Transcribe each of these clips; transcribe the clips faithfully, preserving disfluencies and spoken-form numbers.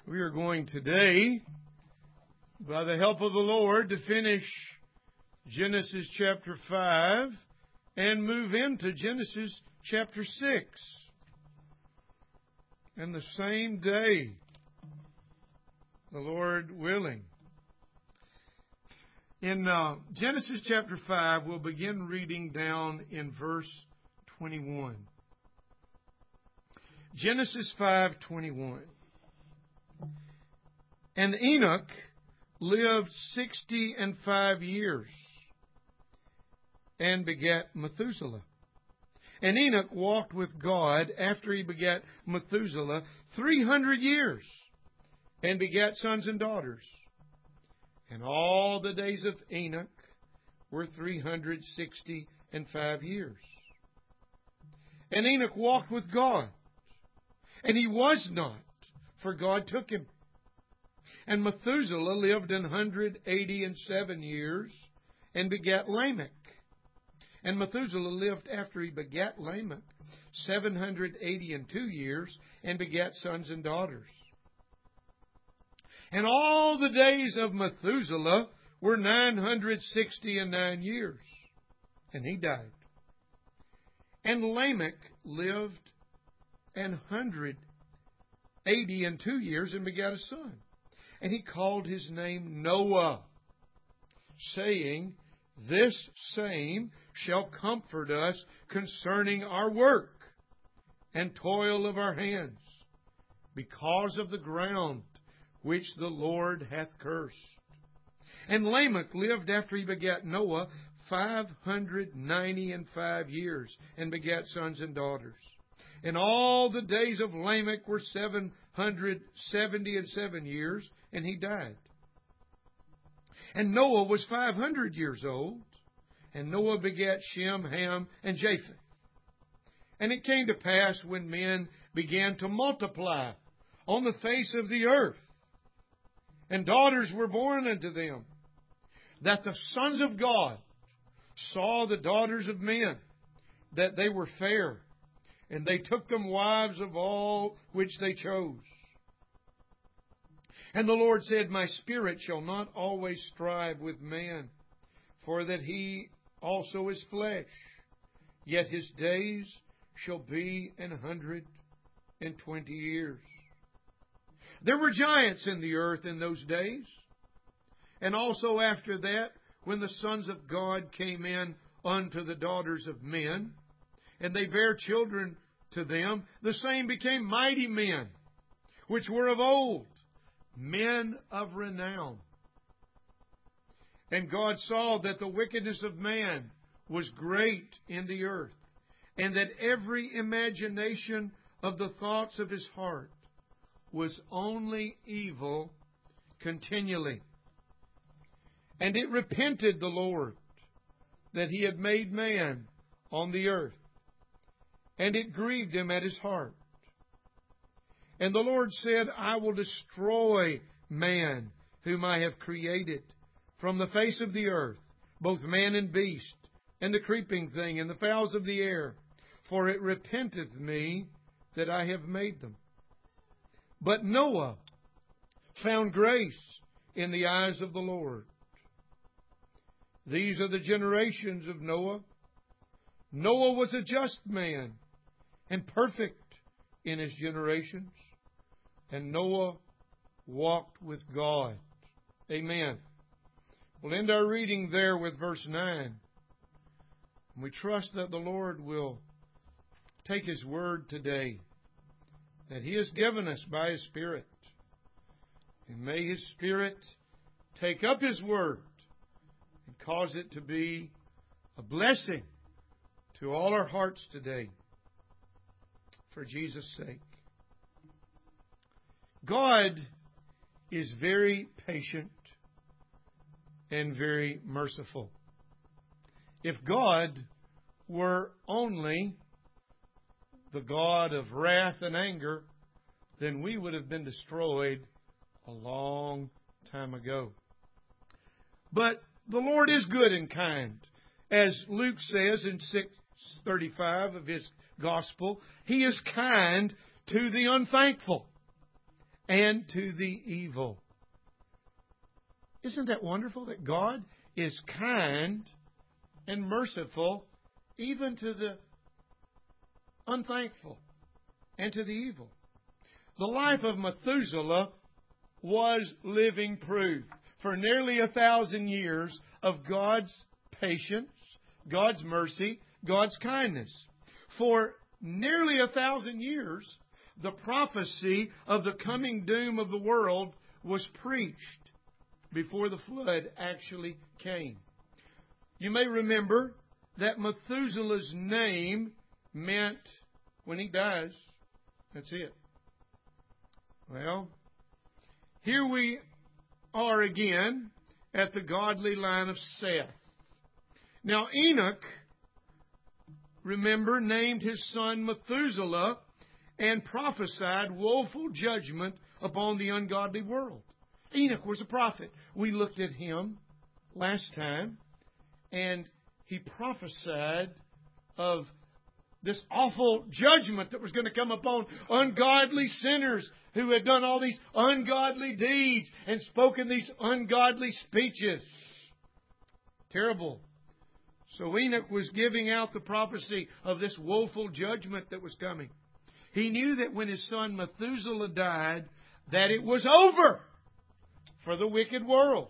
We are going today, by the help of the Lord, to finish Genesis chapter five and move into Genesis chapter six. And the same day, the Lord willing. In uh, Genesis chapter five, we'll begin reading down in verse twenty-one. Genesis five twenty-one. And Enoch lived sixty and five years, and begat Methuselah. And Enoch walked with God after he begat Methuselah three hundred years, and begat sons and daughters. And all the days of Enoch were three hundred sixty and five years. And Enoch walked with God, and he was not, for God took him. And Methuselah lived an hundred eighty and seven years, and begat Lamech. And Methuselah lived after he begat Lamech seven hundred eighty and two years, and begat sons and daughters. And all the days of Methuselah were nine hundred sixty and nine years, and he died. And Lamech lived an hundred eighty and two years, and begat a son. And he called his name Noah, saying, This same shall comfort us concerning our work and toil of our hands, because of the ground which the Lord hath cursed. And Lamech lived after he begat Noah five hundred ninety and five years, and begat sons and daughters. And all the days of Lamech were seven hundred seventy and seven years, and he died. And Noah was five hundred years old, and Noah begat Shem, Ham, and Japheth. And it came to pass, when men began to multiply on the face of the earth, and daughters were born unto them, that the sons of God saw the daughters of men, that they were fair, and they took them wives of all which they chose. And the Lord said, My spirit shall not always strive with man, for that he also is flesh. Yet his days shall be an hundred and twenty years. There were giants in the earth in those days, and also after that, when the sons of God came in unto the daughters of men, and they bare children to them, the same became mighty men, which were of old, men of renown. And God saw that the wickedness of man was great in the earth, and that every imagination of the thoughts of his heart was only evil continually. And it repented the Lord that he had made man on the earth, and it grieved him at his heart. And the Lord said, I will destroy man whom I have created from the face of the earth, both man and beast, and the creeping thing, and the fowls of the air, for it repenteth me that I have made them. But Noah found grace in the eyes of the Lord. These are the generations of Noah. Noah was a just man, and perfect in his generations. And Noah walked with God. Amen. We'll end our reading there with verse nine. And we trust that the Lord will take His word today, that He has given us by His Spirit. And may His Spirit take up His word and cause it to be a blessing to all our hearts today, for Jesus' sake. God is very patient and very merciful. If God were only the God of wrath and anger, then we would have been destroyed a long time ago. But the Lord is good and kind. As Luke says in six thirty-five of his Gospel, He is kind to the unthankful and to the evil. Isn't that wonderful that God is kind and merciful even to the unthankful and to the evil? The life of Methuselah was living proof for nearly a thousand years of God's patience, God's mercy, God's kindness. For nearly a thousand years, the prophecy of the coming doom of the world was preached before the flood actually came. You may remember that Methuselah's name meant, when he dies, that's it. Well, here we are again at the godly line of Seth. Now, Enoch, remember, named his son Methuselah and prophesied woeful judgment upon the ungodly world. Enoch was a prophet. We looked at him last time, and he prophesied of this awful judgment that was going to come upon ungodly sinners who had done all these ungodly deeds and spoken these ungodly speeches. Terrible. So Enoch was giving out the prophecy of this woeful judgment that was coming. He knew that when his son Methuselah died, that it was over for the wicked world.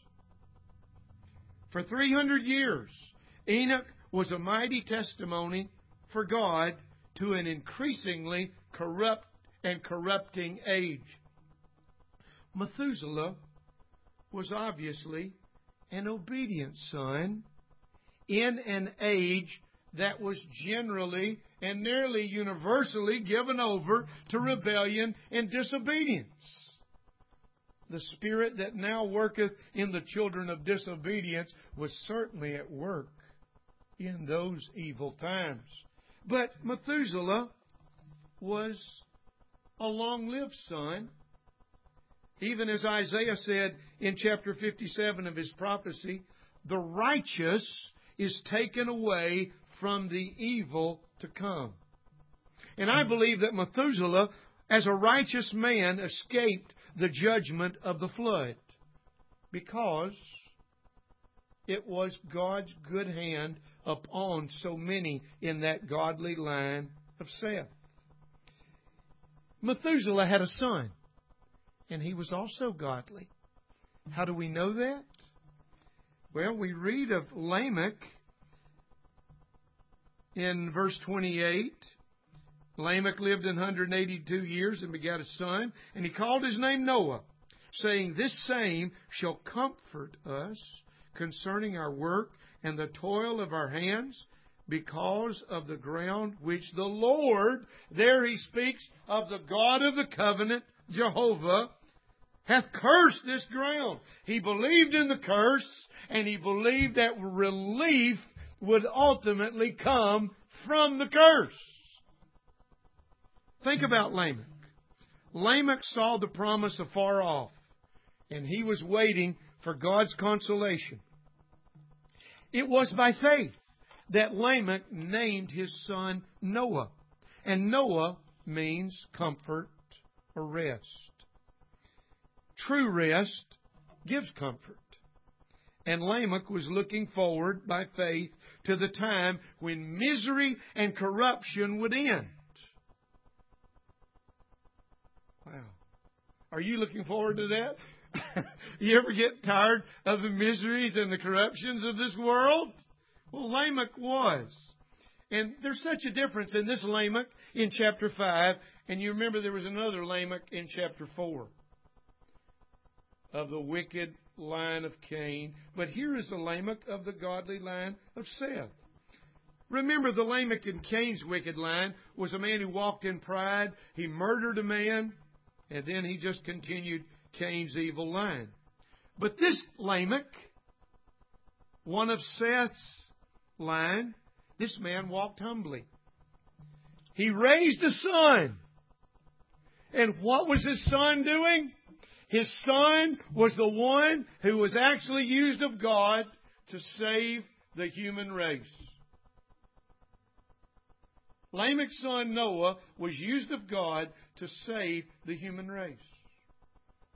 For three hundred years, Enoch was a mighty testimony for God to an increasingly corrupt and corrupting age. Methuselah was obviously an obedient son in an age that was generally and nearly universally given over to rebellion and disobedience. The spirit that now worketh in the children of disobedience was certainly at work in those evil times. But Methuselah was a long-lived son. Even as Isaiah said in chapter fifty-seven of his prophecy, the righteous is taken away from the evil to come. And I believe that Methuselah, as a righteous man, escaped the judgment of the flood because it was God's good hand upon so many in that godly line of Seth. Methuselah had a son, and he was also godly. How do we know that? Well, we read of Lamech in verse twenty-eight. Lamech lived one hundred eighty-two years and begat a son, and he called his name Noah, saying, This same shall comfort us concerning our work and the toil of our hands, because of the ground which the Lord, there he speaks of the God of the covenant, Jehovah, hath cursed this ground. He believed in the curse, and he believed that relief would ultimately come from the curse. Think about Lamech. Lamech saw the promise afar off, and he was waiting for God's consolation. It was by faith that Lamech named his son Noah. And Noah means comfort or rest. True rest gives comfort. And Lamech was looking forward by faith to the time when misery and corruption would end. Wow. Are you looking forward to that? You ever get tired of the miseries and the corruptions of this world? Well, Lamech was. And there's such a difference in this Lamech in chapter five. And you remember there was another Lamech in chapter four of the wicked line of Cain. But here is the Lamech of the godly line of Seth. Remember, the Lamech in Cain's wicked line was a man who walked in pride. He murdered a man, and then he just continued Cain's evil line. But this Lamech, one of Seth's line, this man walked humbly. He raised a son. And what was his son doing? His son was the one who was actually used of God to save the human race. Lamech's son Noah was used of God to save the human race.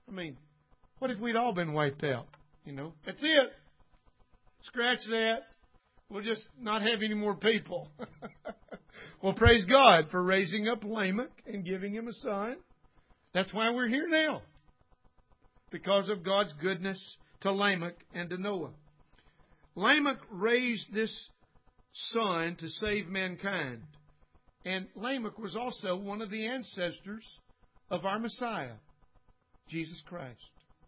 I mean, what if we'd all been wiped out? You know, that's it. Scratch that. We'll just not have any more people. Well, praise God for raising up Lamech and giving him a son. That's why we're here now. Because of God's goodness to Lamech and to Noah. Lamech raised this son to save mankind. And Lamech was also one of the ancestors of our Messiah, Jesus Christ.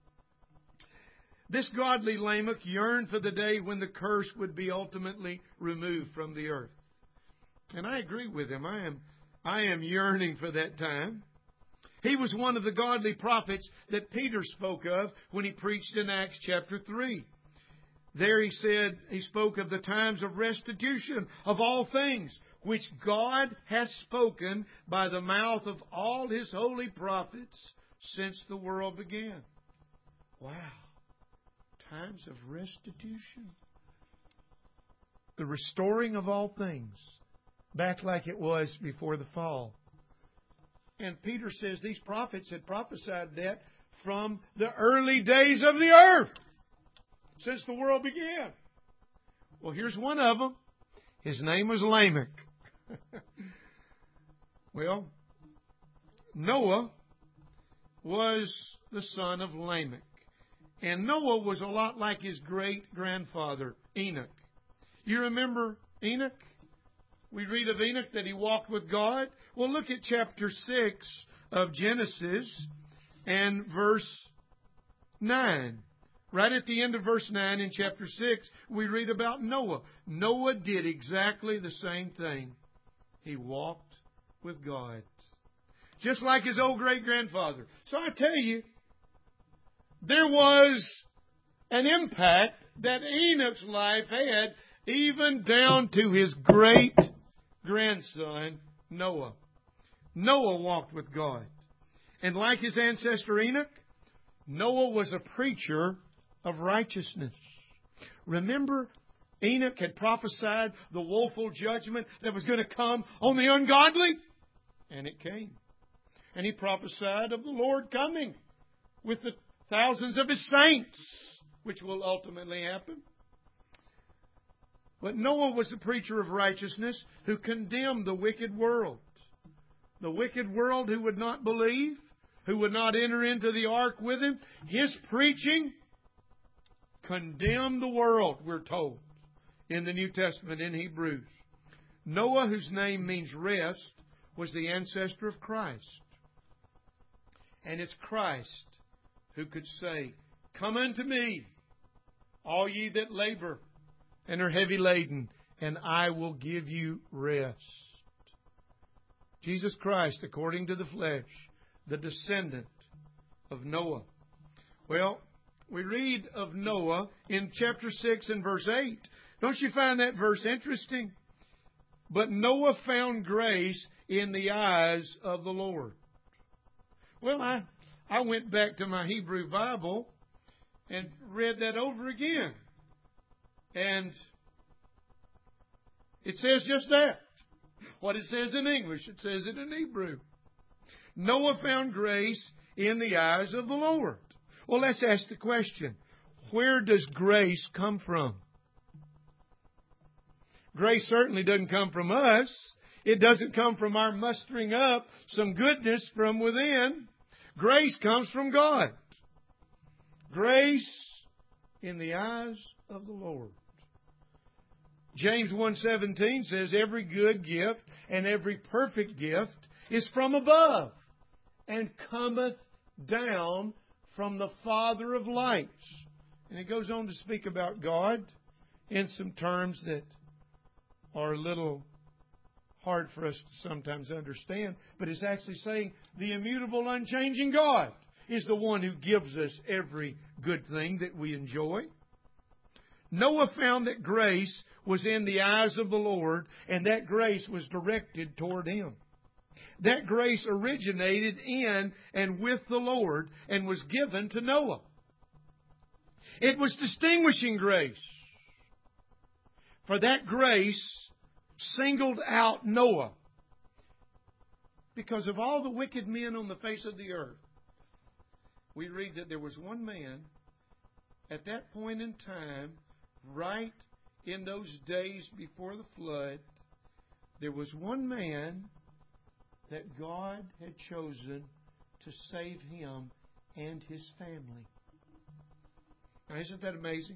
This godly Lamech yearned for the day when the curse would be ultimately removed from the earth. And I agree with him. I am, I am yearning for that time. He was one of the godly prophets that Peter spoke of when he preached in Acts chapter three. There he said, he spoke of the times of restitution of all things, which God hath spoken by the mouth of all His holy prophets since the world began. Wow. Times of restitution. The restoring of all things, back like it was before the fall. And Peter says these prophets had prophesied that from the early days of the earth, since the world began. Well, here's one of them. His name was Lamech. Well, Noah was the son of Lamech. And Noah was a lot like his great-grandfather, Enoch. You remember Enoch? We read of Enoch that he walked with God. Well, look at chapter six of Genesis and verse nine. Right at the end of verse nine in chapter six, we read about Noah. Noah did exactly the same thing. He walked with God. Just like his old great-grandfather. So I tell you, there was an impact that Enoch's life had even down to his great-grandson, Noah. Noah walked with God. And like his ancestor Enoch, Noah was a preacher of righteousness. Remember, Enoch had prophesied the woeful judgment that was going to come on the ungodly? And it came. And he prophesied of the Lord coming with the thousands of His saints, which will ultimately happen. But Noah was a preacher of righteousness who condemned the wicked world. The wicked world who would not believe, who would not enter into the ark with him. His preaching condemned the world, we're told, in the New Testament in Hebrews. Noah, whose name means rest, was the ancestor of Christ. And it's Christ who could say, "Come unto me, all ye that labor and are heavy laden, and I will give you rest." Jesus Christ, according to the flesh, the descendant of Noah. Well, we read of Noah in chapter six and verse eight. Don't you find that verse interesting? But Noah found grace in the eyes of the Lord. Well, I, I went back to my Hebrew Bible and read that over again. And it says just that. What it says in English, it says it in Hebrew. Noah found grace in the eyes of the Lord. Well, let's ask the question, where does grace come from? Grace certainly doesn't come from us. It doesn't come from our mustering up some goodness from within. Grace comes from God. Grace in the eyes of the Lord. James one seventeen says, "Every good gift and every perfect gift is from above, and cometh down from the Father of lights." And it goes on to speak about God in some terms that are a little hard for us to sometimes understand. But it's actually saying the immutable, unchanging God is the one who gives us every good thing that we enjoy. Noah found that grace was in the eyes of the Lord, and that grace was directed toward Him. That grace originated in and with the Lord and was given to Noah. It was distinguishing grace. For that grace singled out Noah. Because of all the wicked men on the face of the earth, we read that there was one man at that point in time, right in those days before the flood, there was one man that God had chosen to save him and his family. Now, isn't that amazing?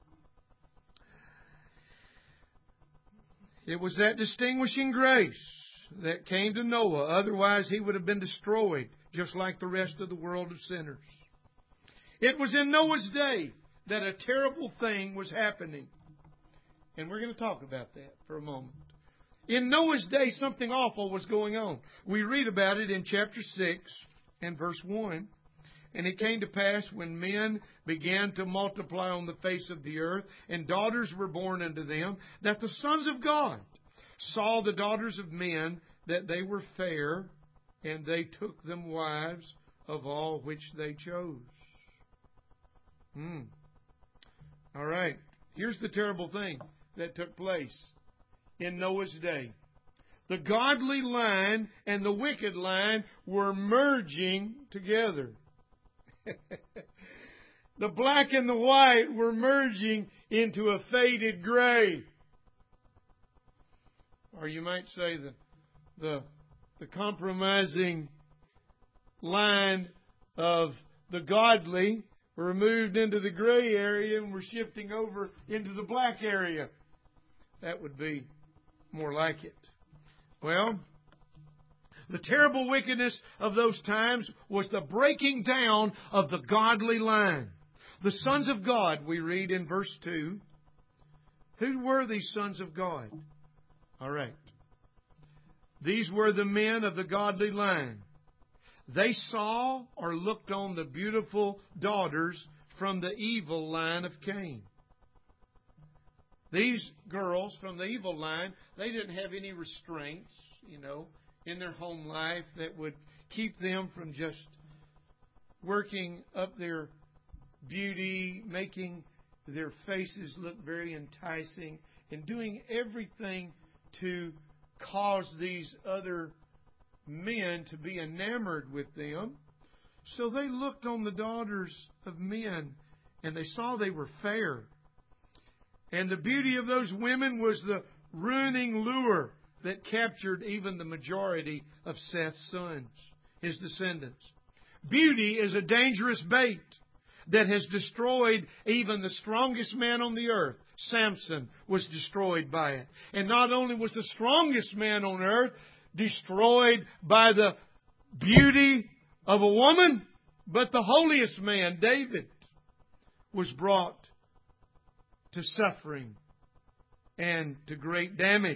It was that distinguishing grace that came to Noah. Otherwise, he would have been destroyed, just like the rest of the world of sinners. It was in Noah's day that a terrible thing was happening. And we're going to talk about that for a moment. In Noah's day, something awful was going on. We read about it in chapter six and verse one. And it came to pass when men began to multiply on the face of the earth, and daughters were born unto them, that the sons of God saw the daughters of men, that they were fair, and they took them wives of all which they chose. Hmm. All right. Here's the terrible thing that took place in Noah's day. The godly line and the wicked line were merging together. The black and the white were merging into a faded gray. Or you might say the, the, the compromising line of the godly were moved into the gray area and were shifting over into the black area. That would be more like it. Well, the terrible wickedness of those times was the breaking down of the godly line. The sons of God, we read in verse two. Who were these sons of God? All right. These were the men of the godly line. They saw or looked on the beautiful daughters from the evil line of Cain. These girls from the evil line, they didn't have any restraints, you know, in their home life that would keep them from just working up their beauty, making their faces look very enticing, and doing everything to cause these other men to be enamored with them. So they looked on the daughters of men, and they saw they were fair. And the beauty of those women was the ruining lure that captured even the majority of Seth's sons, his descendants. Beauty is a dangerous bait that has destroyed even the strongest man on the earth. Samson was destroyed by it. And not only was the strongest man on earth destroyed by the beauty of a woman, but the holiest man, David, was brought to suffering and to great damage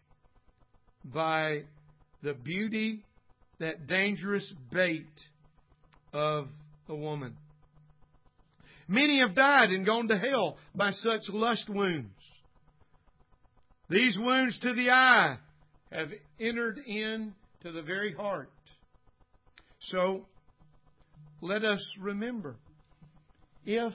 by the beauty, that dangerous bait of a woman. Many have died and gone to hell by such lust wounds. These wounds to the eye have entered into the very heart. So, let us remember, if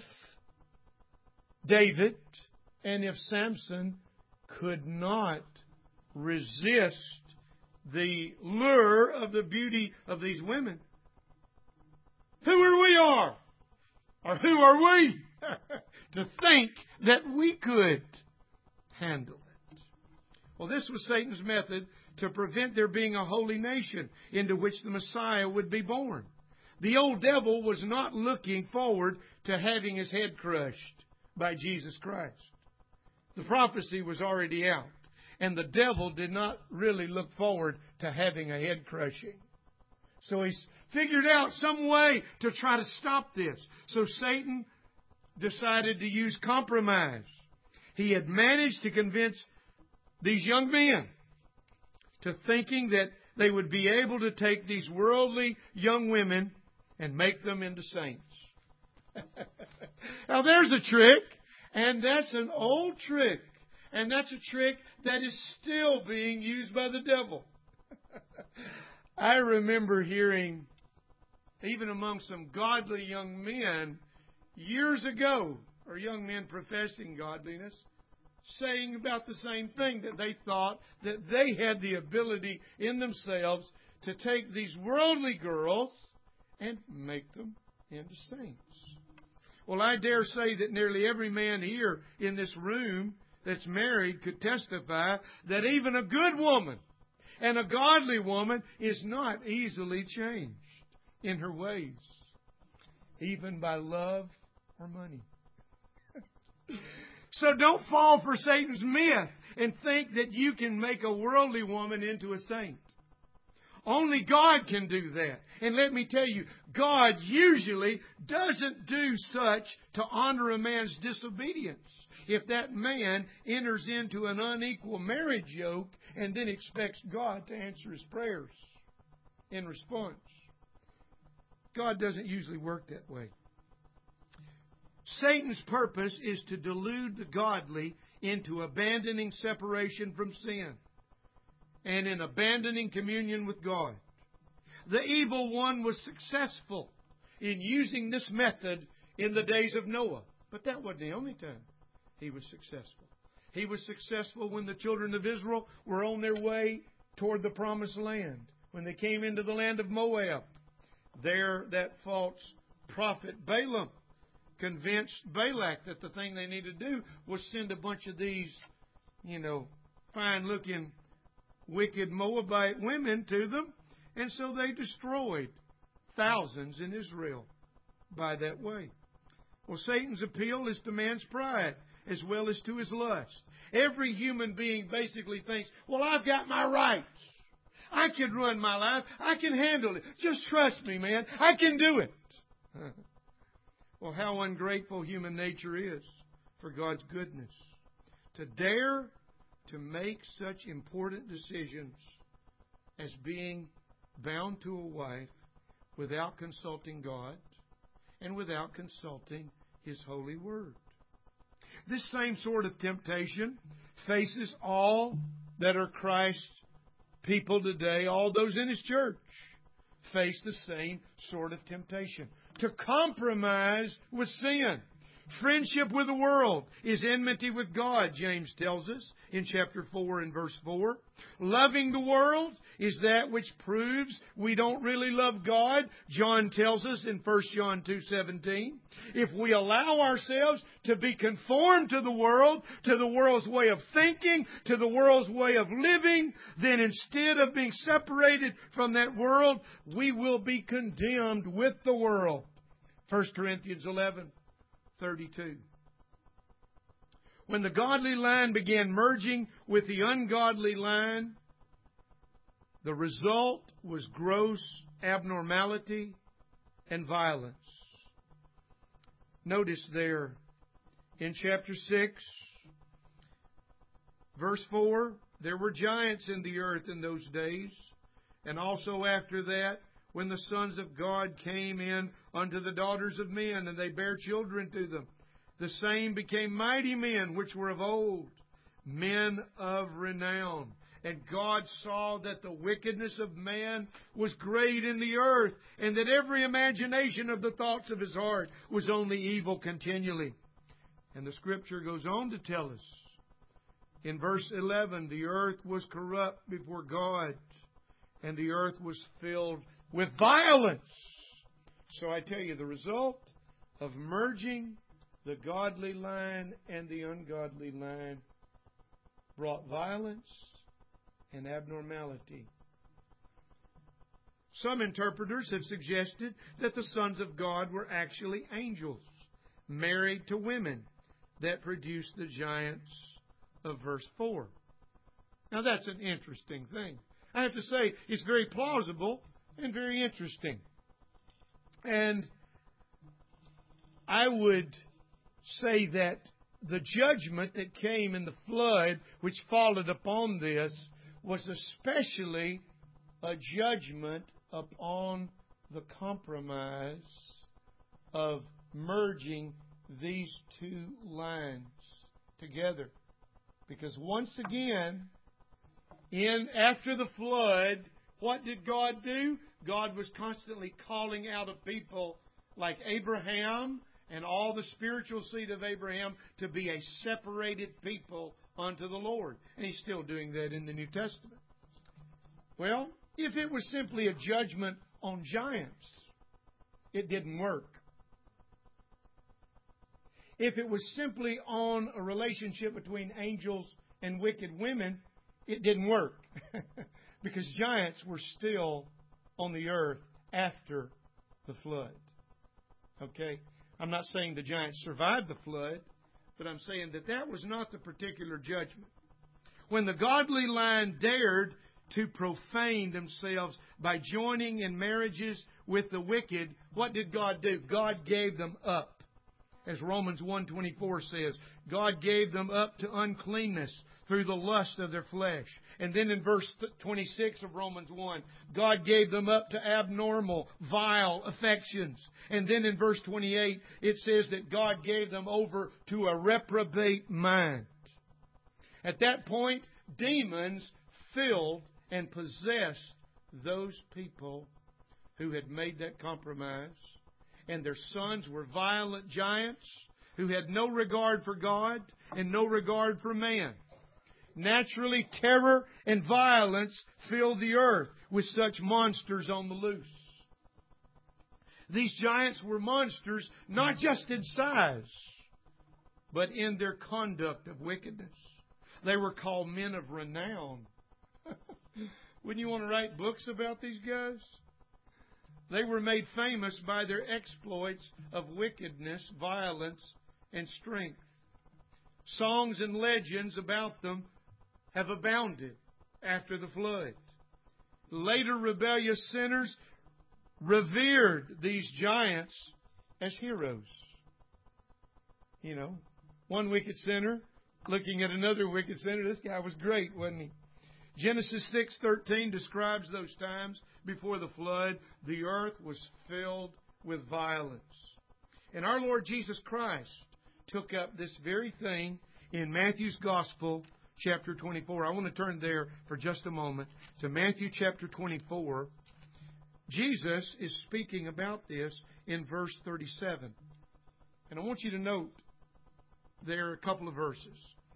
David and if Samson could not resist the lure of the beauty of these women, who are we are? Or who are we to think that we could handle it? Well, this was Satan's method to prevent there being a holy nation into which the Messiah would be born. The old devil was not looking forward to having his head crushed by Jesus Christ. The prophecy was already out, and the devil did not really look forward to having a head crushing. So he's figured out some way to try to stop this. So Satan decided to use compromise. He had managed to convince these young men to thinking that they would be able to take these worldly young women and make them into saints. Now there's a trick, and that's an old trick. And that's a trick that is still being used by the devil. I remember hearing, even among some godly young men years ago, or young men professing godliness, saying about the same thing, that they thought that they had the ability in themselves to take these worldly girls and make them into saints. Well, I dare say that nearly every man here in this room that's married could testify that even a good woman and a godly woman is not easily changed in her ways, even by love or money. So don't fall for Satan's myth and think that you can make a worldly woman into a saint. Only God can do that. And let me tell you, God usually doesn't do such to honor a man's disobedience. If that man enters into an unequal marriage yoke and then expects God to answer his prayers in response. God doesn't usually work that way. Satan's purpose is to delude the godly into abandoning separation from sin and in abandoning communion with God. The evil one was successful in using this method in the days of Noah, but that wasn't the only time he was successful. He was successful when the children of Israel were on their way toward the promised land. When they came into the land of Moab, there that false prophet Balaam convinced Balak that the thing they needed to do was send a bunch of these, you know, fine-looking, wicked Moabite women to them. And so they destroyed thousands in Israel by that way. Well, Satan's appeal is to man's pride as well as to his lust. Every human being basically thinks, well, I've got my rights. I can run my life. I can handle it. Just trust me, man. I can do it. Well, how ungrateful human nature is for God's goodness. To dare to make such important decisions as being bound to a wife without consulting God and without consulting His holy word. This same sort of temptation faces all that are Christ's people today. All those in His church face the same sort of temptation. To compromise with sin. Friendship with the world is enmity with God, James tells us in chapter four and verse four. Loving the world is that which proves we don't really love God, John tells us in First John two seventeen. If we allow ourselves to be conformed to the world, to the world's way of thinking, to the world's way of living, then instead of being separated from that world, we will be condemned with the world. First Corinthians eleven thirty-two. When the godly line began merging with the ungodly line, the result was gross abnormality and violence. Notice there in chapter six, verse four, there were giants in the earth in those days, and also after that, when the sons of God came in unto the daughters of men, and they bare children to them. The same became mighty men, which were of old, men of renown. And God saw that the wickedness of man was great in the earth, and that every imagination of the thoughts of his heart was only evil continually. And the Scripture goes on to tell us, in verse eleven, the earth was corrupt before God, and the earth was filled with violence. So I tell you, the result of merging the godly line and the ungodly line brought violence and abnormality. Some interpreters have suggested that the sons of God were actually angels married to women that produced the giants of verse four. Now that's an interesting thing. I have to say, it's very plausible and very interesting. And I would say that the judgment that came in the flood, which followed upon this, was especially a judgment upon the compromise of merging these two lines together. Because once again, in after the flood, what did God do? God was constantly calling out a people like Abraham and all the spiritual seed of Abraham to be a separated people unto the Lord. And He's still doing that in the New Testament. Well, if it was simply a judgment on giants, it didn't work. if it was simply on a relationship between angels and wicked women, it didn't work. Because giants were still on the earth after the flood. Okay? I'm not saying the giants survived the flood, but I'm saying that that was not the particular judgment. When the godly line dared to profane themselves by joining in marriages with the wicked, what did God do? God gave them up. As Romans one twenty-four says, God gave them up to uncleanness through the lust of their flesh. And then in verse twenty-six of Romans one, God gave them up to abnormal, vile affections. And then in verse twenty-eight, it says that God gave them over to a reprobate mind. At that point, demons filled and possessed those people who had made that compromise. And their sons were violent giants who had no regard for God and no regard for man. Naturally, terror and violence filled the earth with such monsters on the loose. These giants were monsters not just in size, but in their conduct of wickedness. They were called men of renown. Wouldn't you want to write books about these guys? They were made famous by their exploits of wickedness, violence, and strength. Songs and legends about them have abounded after the flood. Later rebellious sinners revered these giants as heroes. You know, one wicked sinner looking at another wicked sinner. This guy was great, wasn't he? Genesis six thirteen describes those times before the flood. The earth was filled with violence. And our Lord Jesus Christ took up this very thing in Matthew's Gospel, chapter twenty-four. I want to turn there for just a moment to Matthew chapter twenty-four. Jesus is speaking about this in verse thirty-seven. And I want you to note there are a couple of verses.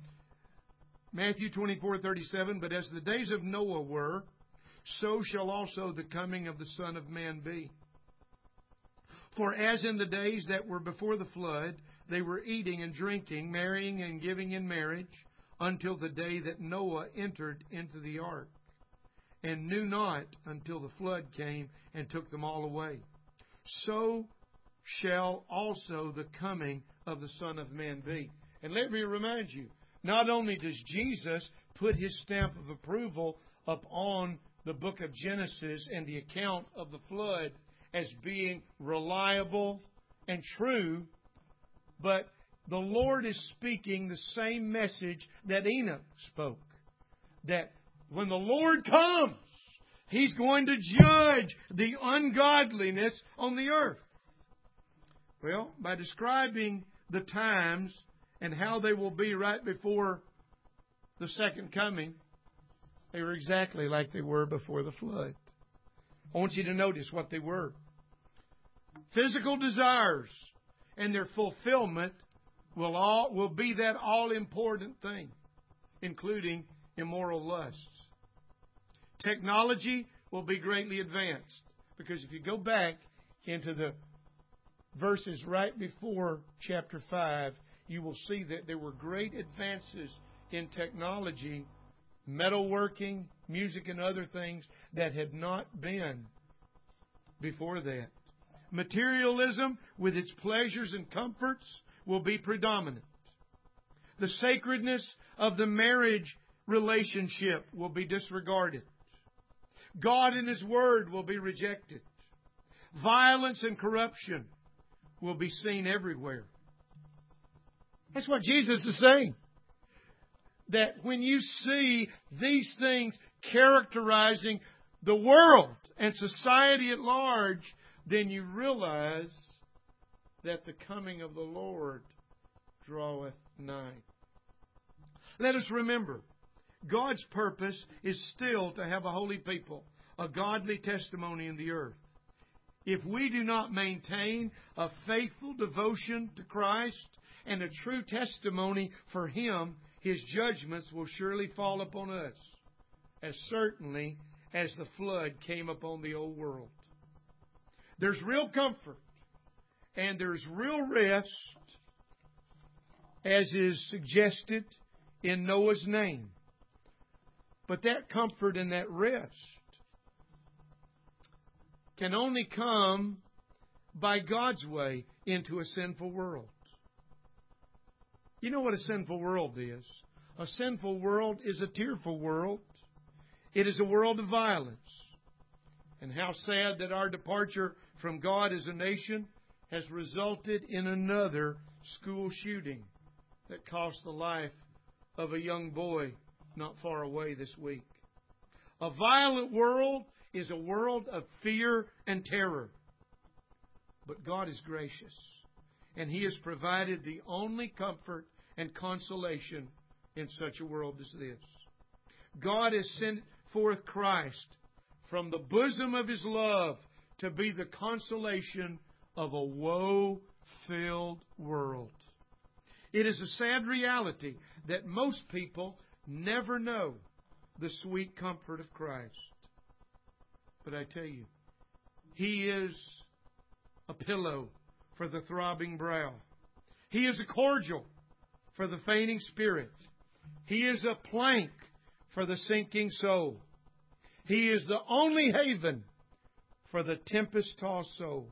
Matthew twenty-four thirty-seven, but as the days of Noah were, so shall also the coming of the Son of Man be. For as in the days that were before the flood, they were eating and drinking, marrying and giving in marriage, until the day that Noah entered into the ark, and knew not until the flood came and took them all away. So shall also the coming of the Son of Man be. And let me remind you, not only does Jesus put His stamp of approval upon the book of Genesis and the account of the flood as being reliable and true, but the Lord is speaking the same message that Enoch spoke. That when the Lord comes, He's going to judge the ungodliness on the earth. Well, by describing the times and how they will be right before the second coming, they were exactly like they were before the flood. I want you to notice what they were. Physical desires and their fulfillment will all will be that all-important thing, including immoral lusts. Technology will be greatly advanced, because if you go back into the verses right before chapter five, you will see that there were great advances in technology, metalworking, music, and other things that had not been before that. Materialism, with its pleasures and comforts, will be predominant. The sacredness of the marriage relationship will be disregarded. God and His Word will be rejected. Violence and corruption will be seen everywhere. That's what Jesus is saying. That when you see these things characterizing the world and society at large, then you realize that the coming of the Lord draweth nigh. Let us remember, God's purpose is still to have a holy people, a godly testimony in the earth. If we do not maintain a faithful devotion to Christ and a true testimony for Him, His judgments will surely fall upon us, as certainly as the flood came upon the old world. There's real comfort and there's real rest as is suggested in Noah's name. But that comfort and that rest can only come by God's way into a sinful world. You know what a sinful world is? A sinful world is a tearful world. It is a world of violence. And how sad that our departure from God as a nation has resulted in another school shooting that cost the life of a young boy not far away this week. A violent world is a world of fear and terror. But God is gracious, and He has provided the only comfort and consolation in such a world as this. God has sent forth Christ from the bosom of His love to be the consolation of a woe-filled world. It is a sad reality that most people never know the sweet comfort of Christ. But I tell you, He is a pillow for the throbbing brow. He is a cordial for the fainting spirit. He is a plank for the sinking soul. He is the only haven for the tempest-tossed soul.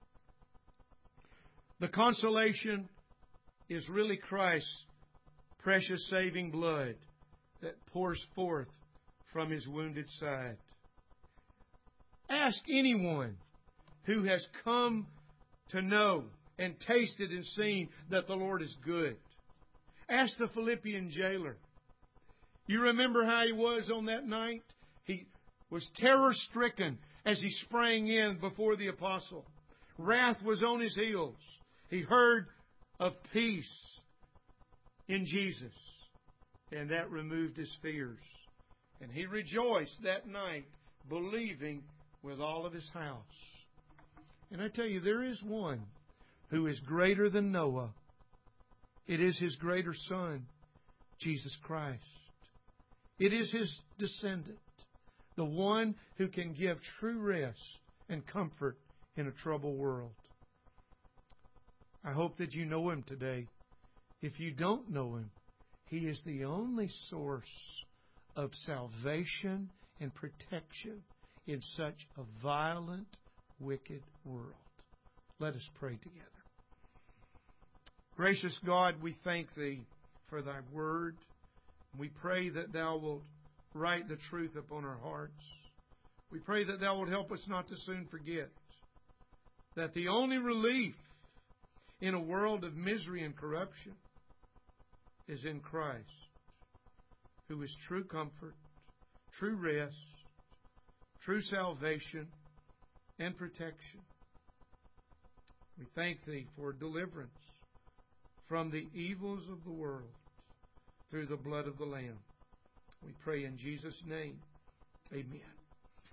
The consolation is really Christ's precious saving blood that pours forth from His wounded side. Ask anyone who has come to know and tasted and seen that the Lord is good. Ask the Philippian jailer. You remember how he was on that night? He was terror-stricken as he sprang in before the apostle. Wrath was on his heels. He heard of peace in Jesus, and that removed his fears. And he rejoiced that night, believing with all of his house. And I tell you, there is one who is greater than Noah. It is His greater Son, Jesus Christ. It is His descendant, the one who can give true rest and comfort in a troubled world. I hope that you know Him today. If you don't know Him, He is the only source of salvation and protection in such a violent, wicked world. Let us pray together. Gracious God, we thank Thee for Thy Word. We pray that Thou wilt write the truth upon our hearts. We pray that Thou wilt help us not to soon forget that the only relief in a world of misery and corruption is in Christ, who is true comfort, true rest, true salvation, and protection. We thank Thee for deliverance from the evils of the world through the blood of the Lamb. We pray in Jesus' name. Amen.